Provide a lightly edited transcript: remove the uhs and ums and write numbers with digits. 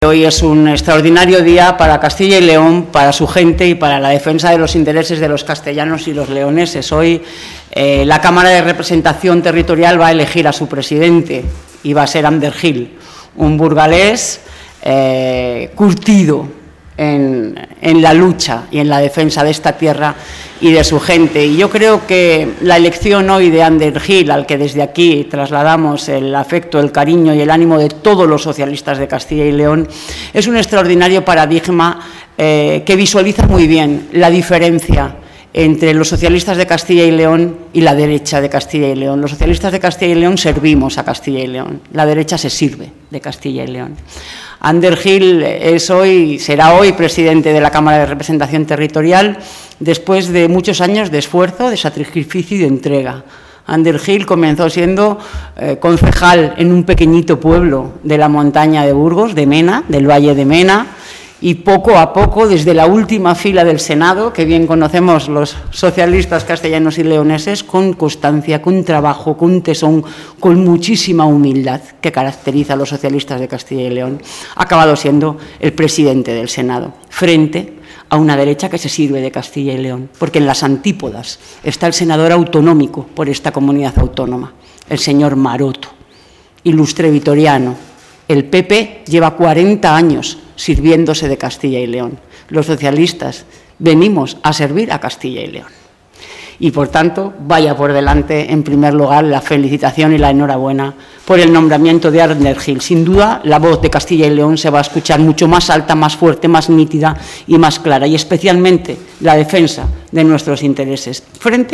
Hoy es un extraordinario día para Castilla y León, para su gente y para la defensa de los intereses de los castellanos y los leoneses. Hoy la Cámara de Representación Territorial va a elegir a su presidente y va a ser Ander Gil, un burgalés curtido en la lucha y en la defensa de esta tierra y de su gente. Y yo creo que la elección hoy de Ander Gil, al que desde aquí trasladamos el afecto, el cariño y el ánimo de todos los socialistas de Castilla y León, es un extraordinario paradigma que visualiza muy bien la diferencia entre los socialistas de Castilla y León y la derecha de Castilla y León. Los socialistas de Castilla y León servimos a Castilla y León, la derecha se sirve de Castilla y León. Ander Gil será hoy presidente de la Cámara de Representación Territorial después de muchos años de esfuerzo, de sacrificio y de entrega. Ander Gil comenzó siendo concejal en un pequeñito pueblo de la montaña de Burgos, de Mena, del Valle de Mena, y poco a poco, desde la última fila del Senado, que bien conocemos los socialistas castellanos y leoneses, con constancia, con trabajo, con tesón, con muchísima humildad que caracteriza a los socialistas de Castilla y León, ha acabado siendo el presidente del Senado, frente a una derecha que se sirve de Castilla y León, porque en las antípodas está el senador autonómico por esta comunidad autónoma, el señor Maroto, ilustre vitoriano. El PP lleva 40 años sirviéndose de Castilla y León. Los socialistas venimos a servir a Castilla y León. Y, por tanto, vaya por delante, en primer lugar, la felicitación y la enhorabuena por el nombramiento de Ander Gil. Sin duda, la voz de Castilla y León se va a escuchar mucho más alta, más fuerte, más nítida y más clara, y especialmente la defensa de nuestros intereses frente